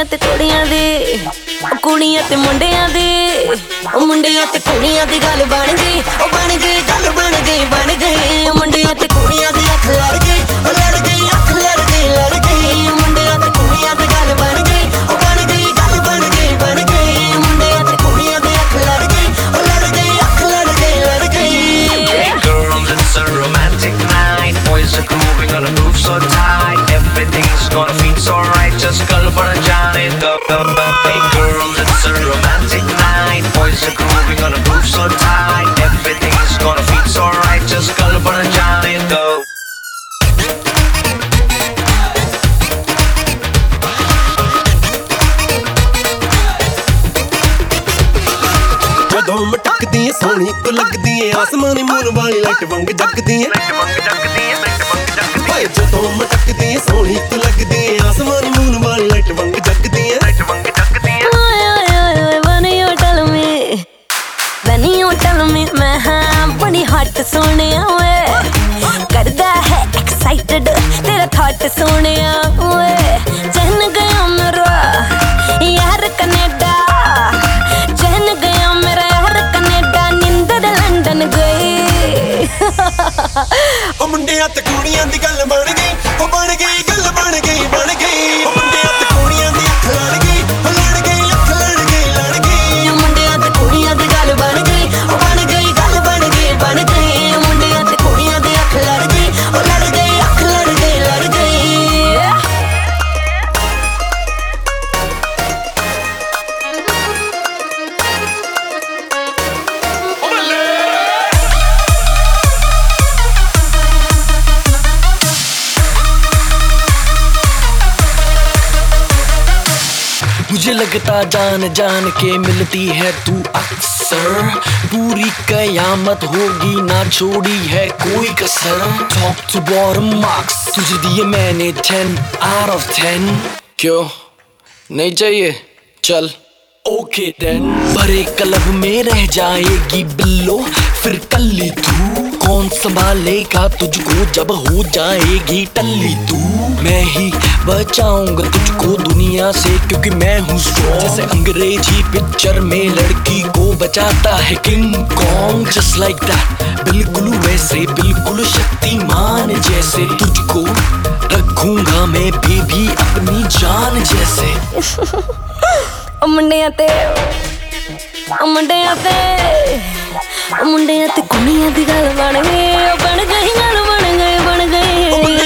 ਕੁੜੀਆਂ ਤੇ ਕੁੜੀਆਂ ਦੇ, ਕੁੜੀਆਂ ਤੇ ਮੁੰਡਿਆਂ ਦੇ, ਉਹ ਮੁੰਡਿਆਂ ਤੇ ਕੁੜੀਆਂ ਦੀ ਗੱਲ ਬਣ ਗਈ, ਉਹ ਬਣ ਗਈ ਗੱਲ ਬਣ ਗਈ ਬਣ ਗਈ। ਮੁੰਡਿਆਂ ਤੇ ਕੁੜੀਆਂ ਦੀ ਅੱਖ ਲੜ ਗਈ, ਉਹ ਲੜ ਗਈ ਅੱਖ ਲੜ ਗਈ ਲੜ ਗਈ। ਮੁੰਡਿਆਂ ਤੇ ਕੁੜੀਆਂ ਦੀ ਗੱਲ ਬਣ ਗਈ, ਉਹ ਬਣ ਗਈ ਗੱਲ ਬਣ ਗਈ ਬਣ ਗਈ। ਮੁੰਡਿਆਂ ਤੇ ਕੁੜੀਆਂ ਦੀ ਅੱਖ ਲੜ ਗਈ, ਉਹ ਲੜ ਗਈ ਅੱਖ ਲੜ ਗਈ ਲੜ ਗਈ। Hey girls, it's a romantic night. Boys are grooving on a groove so tight. Everything's gonna feel so right. Just call for a Johnny. Hey girls, it's a romantic night. Boys are grooving on a groove so tight. Everything's gonna feel so right. Just call for a Johnny. Go. ਜਦੋਂ ਮਟਕਦੀ ਏ ਸੋਹਣੀ ਤੂੰ ਲੱਗਦੀ ਏ ਆਸਮਾਨੀ moon ਵਾਲੀ light ਵਾਂਗ ਜਗਦੀ ਏ। ਓਏ ਜਦੋਂ ਮਟਕਦੀ ਏ ਸੋਹਣੀ ਤੂੰ ਲੱਗਦੀ ਏ ਆਸਮਾਨੀ ਮੂਨ ਵਾਲੀ ਲਾਈਟ ਵਾਂਗ ਜਗਦੀ ਏ। ਮੈਂ ਹਾਂ ਬੜੀ ਹੱਟ ਸੋਹਣਿਆ ਓਏ, ਕਰਦਾ ਹੈ ਐਕਸਾਈਟਡ ਤੇਰਾ ਥਾਟ ਸੋਹਣਿਆ ਓਏ। ਚੈਨ ਗਿਆ ਮੇਰਾ ਯਾਰ ਕਨੇਡਾ, ਚੈਨ ਗਿਆ ਮੇਰਾ ਯਾਰ ਕਨੇਡਾ, ਨਿੰਦਰ ਲੰਡਨ ਗਈ। ਉਹ ਮੁੰਡਿਆਂ ਤੇ ਕੁੜੀਆਂ ਦੀ ਗੱਲ ਬਣ ਗਈ, ਉਹ ਬਣ ਗਈ ਗੱਲ ਬਣ ਗਈ ਬਣ ਗਈ। ਉਹ ਮੁੰਡਿਆਂ ਤੇ ਕੁੜੀਆਂ ਦੀ ਅੱਖ ਲੜ ਗਈ, ਉਹ ਲੜ ਗਈ ਅੱਖ ਲੜ ਗਈ ਲੜ ਗਈ। ਮੁੰਡਿਆਂ ਤੇ ਕੁੜੀਆਂ ਦੀ ਗੱਲ ਬਣ ਗਈ, ਉਹ ਬਣ ਗਈ ਗੱਲ ਬਣ ਗਈ ਬਣ ਗਈ। ਮੁੰਡਿਆਂ ਤੇ ਕੁੜੀਆਂ ਦੀ ਅੱਖ ਲੜ ਗਈ, ਉਹ ਲੜ ਗਈ ਅੱਖ ਲੜ ਗਈ ਲੜ ਗਈ। मुझे लगता जान जान के मिलती है तू अक्सर, पूरी कयामत होगी ना छोड़ी है कोई कसर। टॉप टू बॉटम मार्क्स तुझे दिए मैंने 10 out of 10। क्यों नहीं चाहिए? चल ओके देन। भरे क्लब में रह जाएगी बिल्लो फिर कल्ली तू, कौन संभालेगा तुझको जब हो जाएगी टल्ली तू। मैं ही बचाऊंगा तुझको दुनिया से क्योंकि मैं हूँ स्ट्रॉन्ग, जैसे अंग्रेजी पिक्चर में लड़की को बचाता है King Kong. Just like that, बिल्कुल वैसे बिल्कुल शक्तिमान जैसे तुझको रखूंगा मैं बेबी अपनी जान जैसे। ਮੁੰਡਿਆਂ ਤੇ ਮੁੰਡਿਆਂ ਤੇ ਮੁੰਡਿਆਂ ਤੇ ਕੁੜੀਆਂ ਦੀ ਗੱਲ ਬਣ ਗਈ, ਉਹ ਬਣ ਗਈ ਗੱਲ ਬਣ ਗਈ ਬਣ ਗਈ।